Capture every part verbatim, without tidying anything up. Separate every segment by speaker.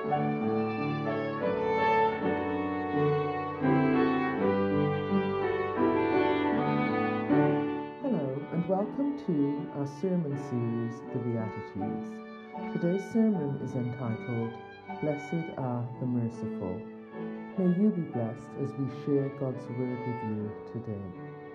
Speaker 1: Hello and welcome to our sermon series, The Beatitudes. Today's sermon is entitled, Blessed are the Merciful. May you be blessed as we share God's Word with you today.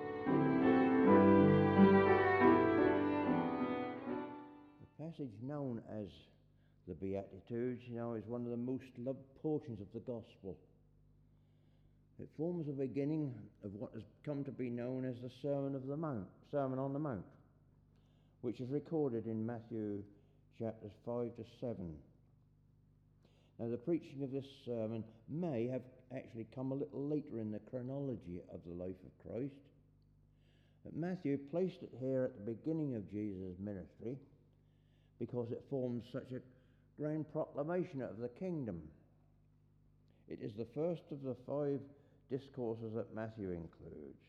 Speaker 2: The passage known as the Beatitudes, you know, is one of the most loved portions of the Gospel. It forms the beginning of what has come to be known as the Sermon of the Mount, Sermon on the Mount, which is recorded in Matthew chapters five to seven. Now, the preaching of this sermon may have actually come a little later in the chronology of the life of Christ, but Matthew placed it here at the beginning of Jesus' ministry because it forms such a grand proclamation of the kingdom. It is the first of the five discourses that Matthew includes.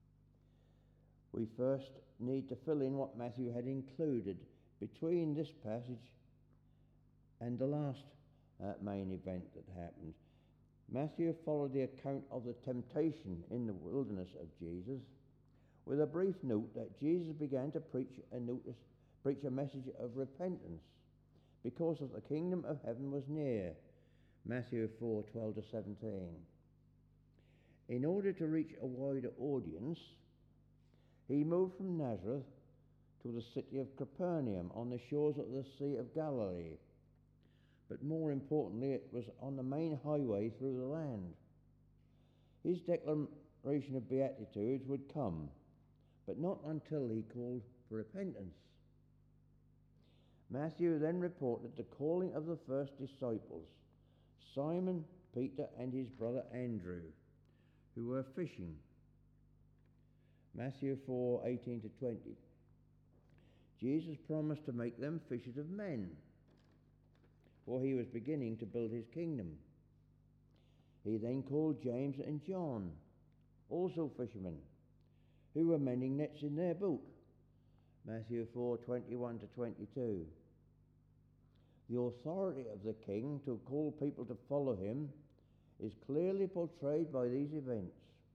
Speaker 2: We first need to fill in what Matthew had included between this passage and the last uh, main event that happened. Matthew followed the account of the temptation in the wilderness of Jesus with a brief note that Jesus began to preach a, notice, preach a message of repentance because of the kingdom of heaven was near. Matthew four, twelve to seventeen. In order to reach a wider audience, he moved from Nazareth to the city of Capernaum on the shores of the Sea of Galilee. But more importantly, it was on the main highway through the land. His declaration of Beatitudes would come, but not until he called for repentance. Matthew then reported the calling of the first disciples, Simon, Peter, and his brother Andrew, who were fishing. Matthew four, eighteen to twenty. Jesus promised to make them fishers of men, for he was beginning to build his kingdom. He then called James and John, also fishermen, who were mending nets in their boat. Matthew four, twenty-one to twenty-two. The authority of the king to call people to follow him is clearly portrayed by these events.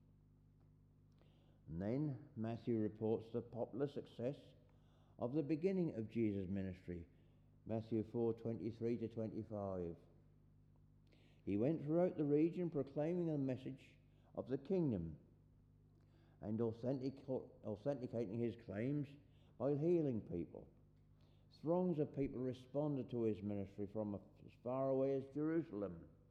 Speaker 2: And then Matthew reports the popular success of the beginning of Jesus' ministry. Matthew four, twenty-three to twenty-five. He went throughout the region proclaiming the message of the kingdom and authentic, authenticating his claims by healing people. Throngs of people responded to his ministry from as far away as Jerusalem.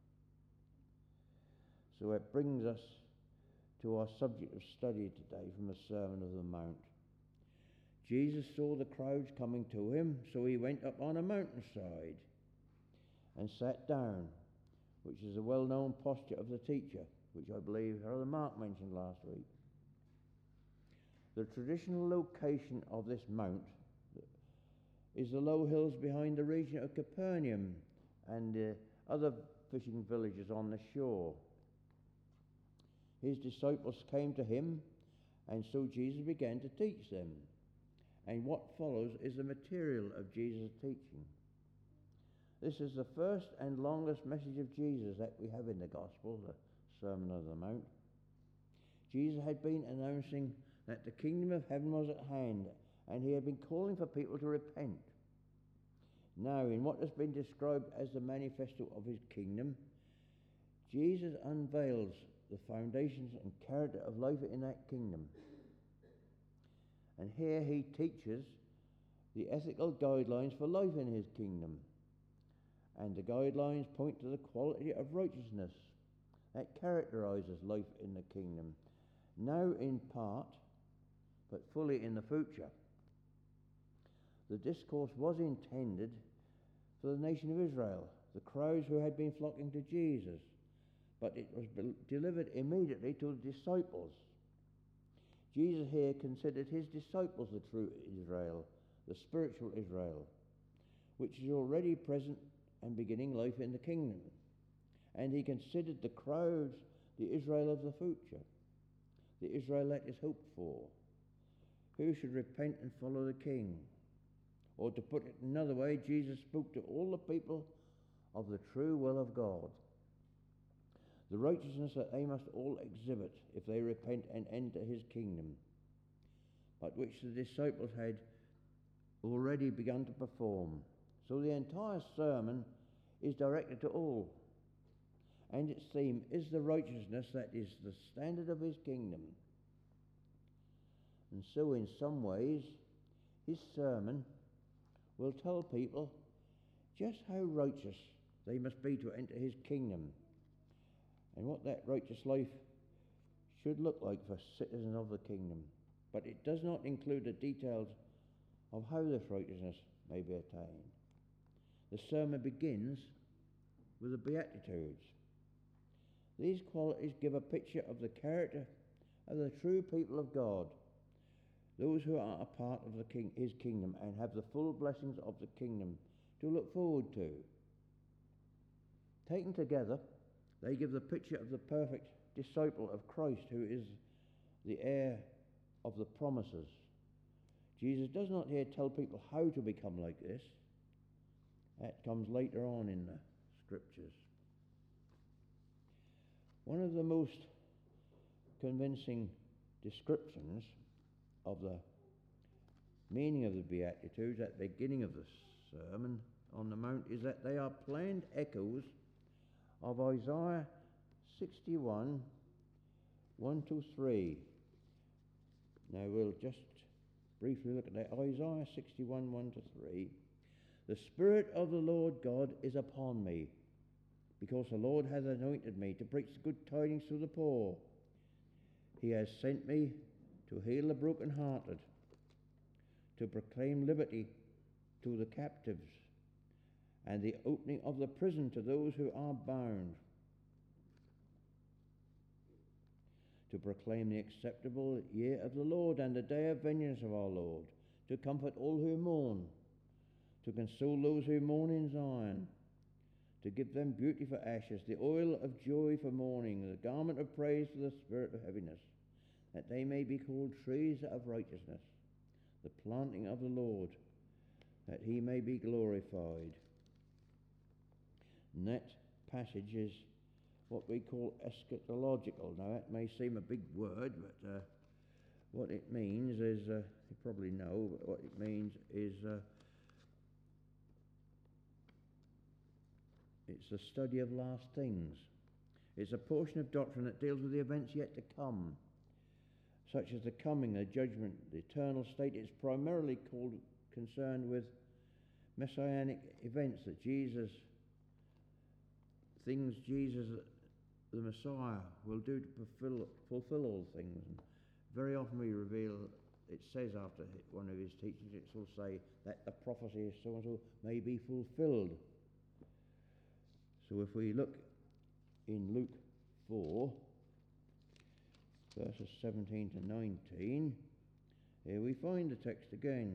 Speaker 2: So it brings us to our subject of study today from the Sermon of the Mount. Jesus saw the crowds coming to him, so he went up on a mountainside and sat down, which is a well-known posture of the teacher, which I believe Brother Mark mentioned last week. The traditional location of this mount is the low hills behind the region of Capernaum and uh, other fishing villages on the shore. His disciples came to him, and so Jesus began to teach them. And what follows is the material of Jesus' teaching. This is the first and longest message of Jesus that we have in the Gospel, the Sermon on the Mount. Jesus had been announcing that the kingdom of heaven was at hand, and he had been calling for people to repent. Now, in what has been described as the manifesto of his kingdom, Jesus unveils the foundations and character of life in that kingdom. And here he teaches the ethical guidelines for life in his kingdom. And the guidelines point to the quality of righteousness that characterizes life in the kingdom, now in part, but fully in the future. The discourse was intended for the nation of Israel, the crowds who had been flocking to Jesus, but it was delivered immediately to the disciples. Jesus here considered his disciples the true Israel, the spiritual Israel, which is already present and beginning life in the kingdom. And he considered the crowds the Israel of the future, the Israel that is hoped for, who should repent and follow the king. Or to put it another way, Jesus spoke to all the people of the true will of God, the righteousness that they must all exhibit if they repent and enter his kingdom, but which the disciples had already begun to perform. So the entire sermon is directed to all, and its theme is the righteousness that is the standard of his kingdom. And so in some ways, his sermon will tell people just how righteous they must be to enter his kingdom, and what that righteous life should look like for citizens of the kingdom. But it does not include the details of how this righteousness may be attained. The sermon begins with the Beatitudes. These qualities give a picture of the character of the true people of God, those who are a part of the king, his kingdom and have the full blessings of the kingdom to look forward to. Taken together, they give the picture of the perfect disciple of Christ, who is the heir of the promises. Jesus does not here tell people how to become like this. That comes later on in the scriptures. One of the most convincing descriptions of the meaning of the Beatitudes at the beginning of the Sermon on the Mount is that they are planned echoes of Isaiah sixty-one, one to three. Now we'll just briefly look at that. Isaiah sixty-one, one to three. The Spirit of the Lord God is upon me, because the Lord hath anointed me to preach the good tidings to the poor. He has sent me to heal the brokenhearted, to proclaim liberty to the captives, and the opening of the prison to those who are bound, to proclaim the acceptable year of the Lord and the day of vengeance of our Lord, to comfort all who mourn, to console those who mourn in Zion, to give them beauty for ashes, the oil of joy for mourning, the garment of praise for the spirit of heaviness, that they may be called trees of righteousness, the planting of the Lord, that he may be glorified. And that passage is what we call eschatological. Now that may seem a big word, but uh, what it means is, uh, you probably know, but what it means is uh, it's the study of last things. It's a portion of doctrine that deals with the events yet to come, such as the coming, the judgment, the eternal state. It's primarily called concerned with messianic events, that Jesus, things Jesus, the Messiah, will do to fulfill, fulfill all things. And very often we reveal, it says after one of his teachings, it will say that the prophecy of so-and-so may be fulfilled. So if we look in Luke four, verses seventeen to nineteen, here we find the text again.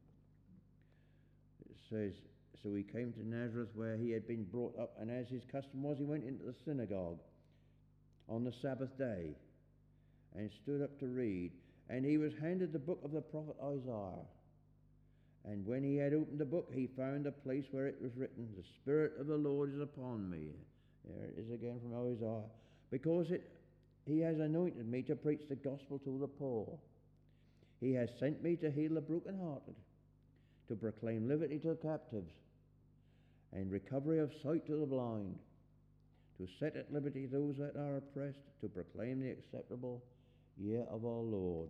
Speaker 2: It says, so he came to Nazareth, where he had been brought up, and as his custom was, he went into the synagogue on the Sabbath day and stood up to read. And he was handed the book of the prophet Isaiah. And when he had opened the book, he found a place where it was written, the Spirit of the Lord is upon me. There it is again from Isaiah. Because it, he has anointed me to preach the gospel to the poor. He has sent me to heal the brokenhearted, to proclaim liberty to the captives, and recovery of sight to the blind, to set at liberty those that are oppressed, to proclaim the acceptable year of our Lord.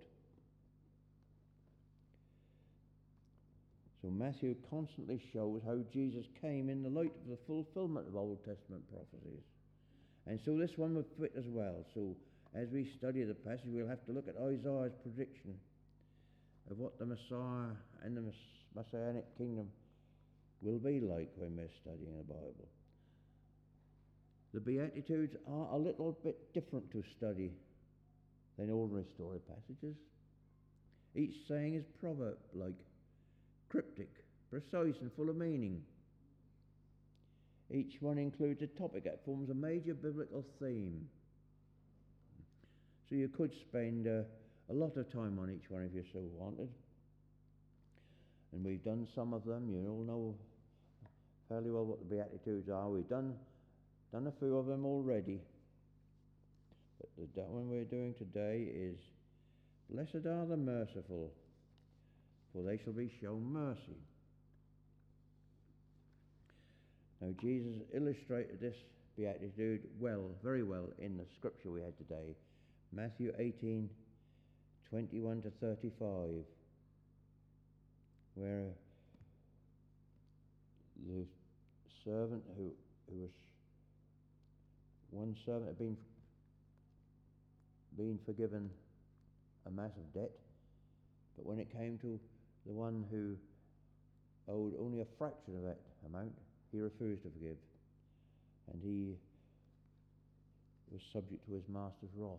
Speaker 2: So Matthew constantly shows how Jesus came in the light of the fulfillment of Old Testament prophecies. And so this one would fit as well. So as we study the passage, we'll have to look at Isaiah's prediction of what the Messiah and the Messianic kingdom will be like when we're studying the Bible. The Beatitudes are a little bit different to study than ordinary story passages. Each saying is proverb-like, cryptic, precise and full of meaning. Each one includes a topic that forms a major biblical theme. So you could spend uh, a lot of time on each one if you so wanted. And we've done some of them. You all know fairly well what the Beatitudes are. We've done, done a few of them already. But the one we're doing today is, blessed are the merciful, for they shall be shown mercy. Now Jesus illustrated this beatitude well, very well, in the scripture we had today, Matthew eighteen, twenty-one to thirty-five, where the servant who, who was, one servant had been, been forgiven a massive debt, but when it came to the one who owed only a fraction of that amount, he refused to forgive, and he was subject to his master's wrath.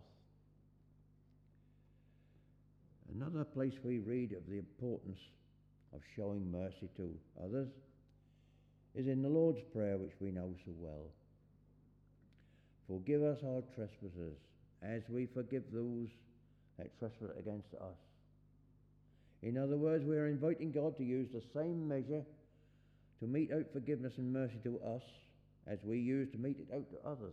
Speaker 2: Another place we read of the importance of showing mercy to others is in the Lord's Prayer, which we know so well. Forgive us our trespasses, as we forgive those that trespass against us. In other words, we are inviting God to use the same measure to mete out forgiveness and mercy to us as we use to mete it out to others.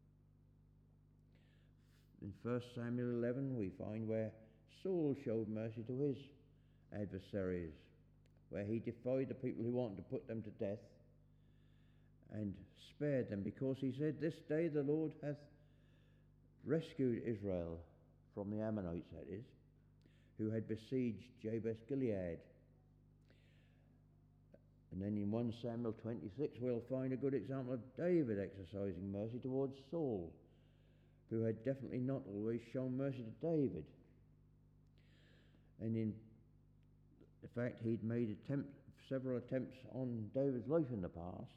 Speaker 2: In First Samuel eleven we find where Saul showed mercy to his adversaries, where he defied the people who wanted to put them to death and spared them, because he said, this day the Lord hath rescued Israel from the Ammonites, that is, who had besieged Jabesh Gilead. And then in First Samuel twenty-six we'll find a good example of David exercising mercy towards Saul, who had definitely not always shown mercy to David. And in fact he'd made attempt, several attempts on David's life in the past.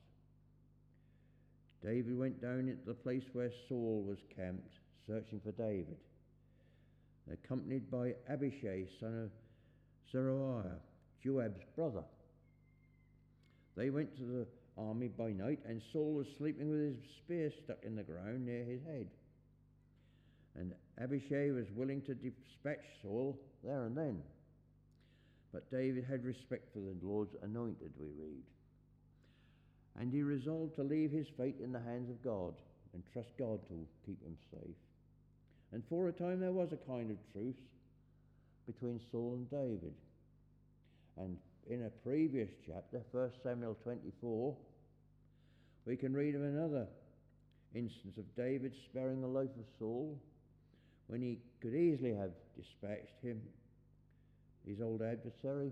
Speaker 2: David went down into the place where Saul was camped, searching for David, accompanied by Abishai, son of Zeruiah, Joab's brother. They went to the army by night, and Saul was sleeping with his spear stuck in the ground near his head. And Abishai was willing to dispatch Saul there and then. But David had respect for the Lord's anointed, we read. And he resolved to leave his fate in the hands of God and trust God to keep him safe. And for a time there was a kind of truce between Saul and David. And in a previous chapter, First Samuel twenty-four, we can read of another instance of David sparing the life of Saul when he could easily have dispatched him, his old adversary.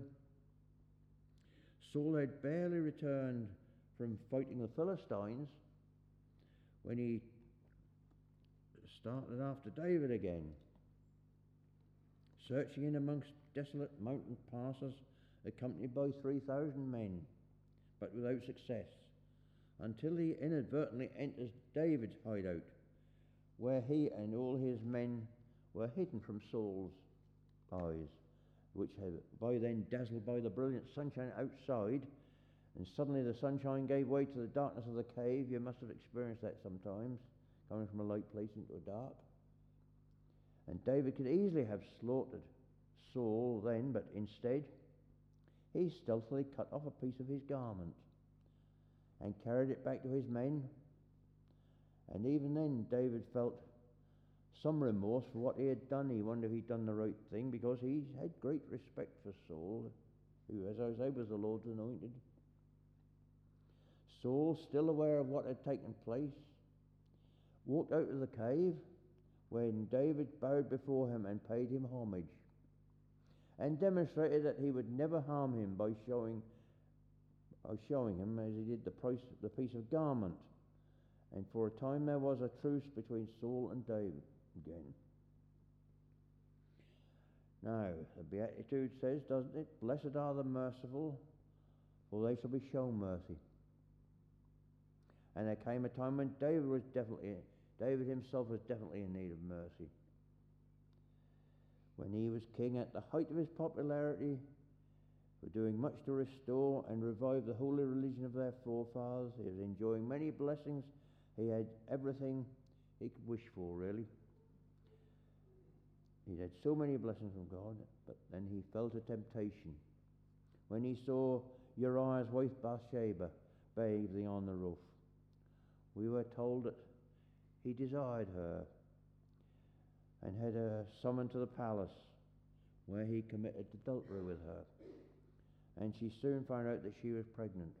Speaker 2: Saul had barely returned from fighting the Philistines when he started after David again, searching in amongst desolate mountain passes, accompanied by three thousand men, but without success, until he inadvertently enters David's hideout, where he and all his men were hidden from Saul's eyes, which had by then dazzled by the brilliant sunshine outside. And suddenly the sunshine gave way to the darkness of the cave. You must have experienced that sometimes, coming from a light place into a dark. And David could easily have slaughtered Saul then, but instead he stealthily cut off a piece of his garment and carried it back to his men. And even then David felt some remorse for what he had done. He wondered if he'd done the right thing, because he had great respect for Saul, who, as I say, was the Lord's anointed. Saul, still aware of what had taken place, walked out of the cave when David bowed before him and paid him homage, and demonstrated that he would never harm him by showing, by showing him, as he did, the, price, the piece of garment. And for a time there was a truce between Saul and David again. Now, the Beatitude says, doesn't it? Blessed are the merciful, for they shall be shown mercy. And there came a time when David was definitely, David himself was definitely in need of mercy. When he was king at the height of his popularity, for doing much to restore and revive the holy religion of their forefathers, he was enjoying many blessings. He had everything he could wish for, really. He had so many blessings from God, but then he fell to temptation when he saw Uriah's wife Bathsheba bathing on the roof. We were told that he desired her and had her summoned to the palace, where he committed adultery with her, and she soon found out that she was pregnant.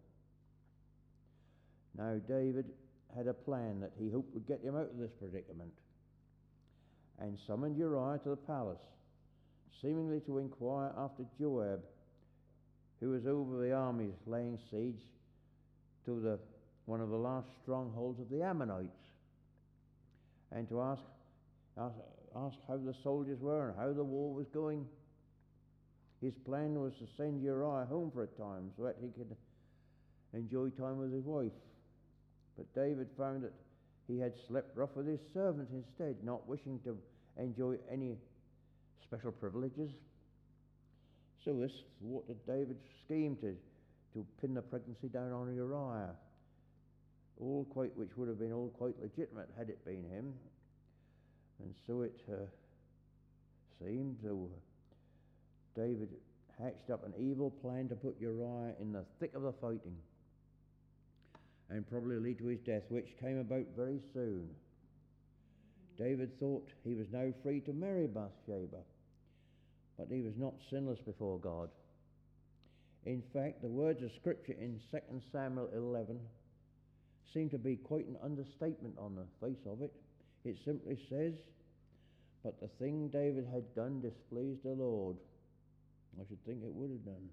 Speaker 2: Now David had a plan that he hoped would get him out of this predicament, and summoned Uriah to the palace, seemingly to inquire after Joab, who was over the armies laying siege to the one of the last strongholds of the Ammonites, and to ask, ask, ask how the soldiers were and how the war was going. His plan was to send Uriah home for a time so that he could enjoy time with his wife. But David found that he had slept rough with his servants instead, not wishing to enjoy any special privileges. So this thwarted David's scheme to, to pin the pregnancy down on Uriah, all quite which would have been all quite legitimate had it been him. And so it uh, seemed. So David hatched up an evil plan to put Uriah in the thick of the fighting, and probably lead to his death, which came about very soon. David thought he was now free to marry Bathsheba, but he was not sinless before God. In fact, the words of Scripture in Second Samuel eleven seem to be quite an understatement on the face of it. It simply says, "But the thing David had done displeased the Lord." I should think it would have done.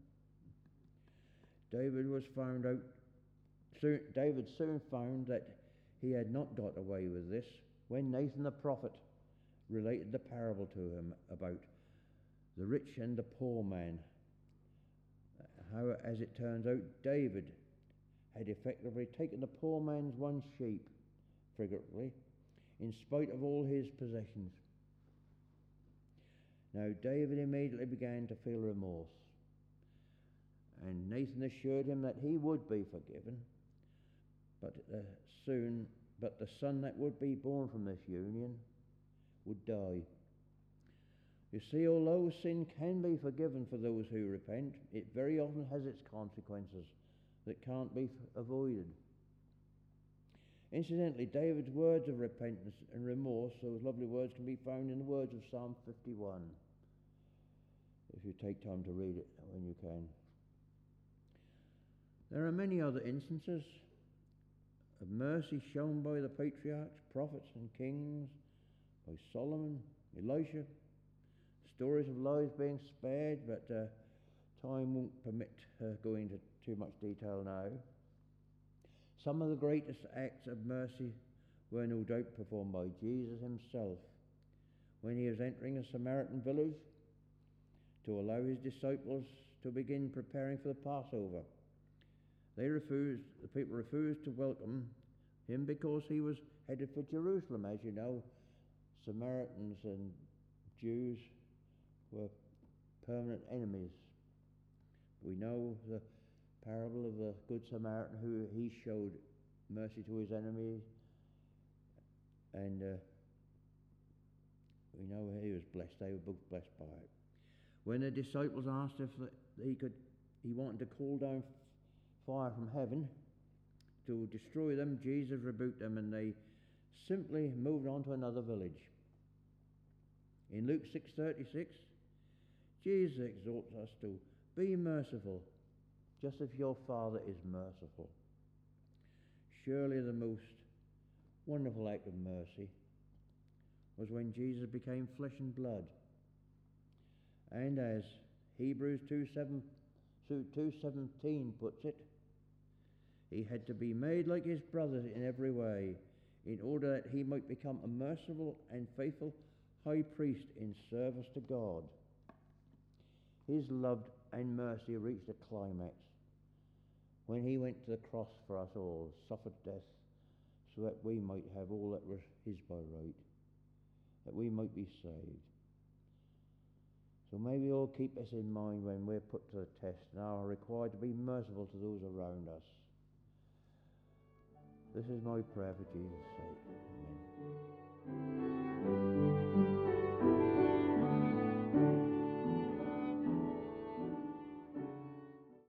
Speaker 2: David was found out. Soon, David soon found that he had not got away with this when Nathan the prophet related the parable to him about the rich and the poor man. How, as it turns out, David had effectively taken the poor man's one sheep, figuratively, in spite of all his possessions. Now David immediately began to feel remorse, and Nathan assured him that he would be forgiven, but uh, soon, but the son that would be born from this union would die. You see, although sin can be forgiven for those who repent, it very often has its consequences that can't be f- avoided. Incidentally, David's words of repentance and remorse, those lovely words, can be found in the words of Psalm fifty-one, if you take time to read it when you can. There are many other instances of mercy shown by the patriarchs, prophets and kings, by Solomon, Elisha, stories of lives being spared, but uh, time won't permit uh, going into too much detail now. Some of the greatest acts of mercy were no doubt performed by Jesus himself when he was entering a Samaritan village to allow his disciples to begin preparing for the Passover. They refused, the people refused to welcome him because he was headed for Jerusalem. As you know, Samaritans and Jews were permanent enemies. We know the parable of the Good Samaritan, who he showed mercy to his enemies, and uh, we know he was blessed. They were both blessed by it. When the disciples asked if he could, he wanted to call down fire from heaven to destroy them, Jesus rebuked them, and they simply moved on to another village. In Luke six thirty-six, Jesus exhorts us to be merciful, just as your Father is merciful. Surely the most wonderful act of mercy was when Jesus became flesh and blood. And as Hebrews two seventeen puts it, he had to be made like his brothers in every way, in order that he might become a merciful and faithful high priest in service to God. His love and mercy reached a climax when he went to the cross for us all, suffered death, so that we might have all that was his by right, that we might be saved. So may we all keep this in mind when we're put to the test and are required to be merciful to those around us. This is my prayer for Jesus' sake. Amen.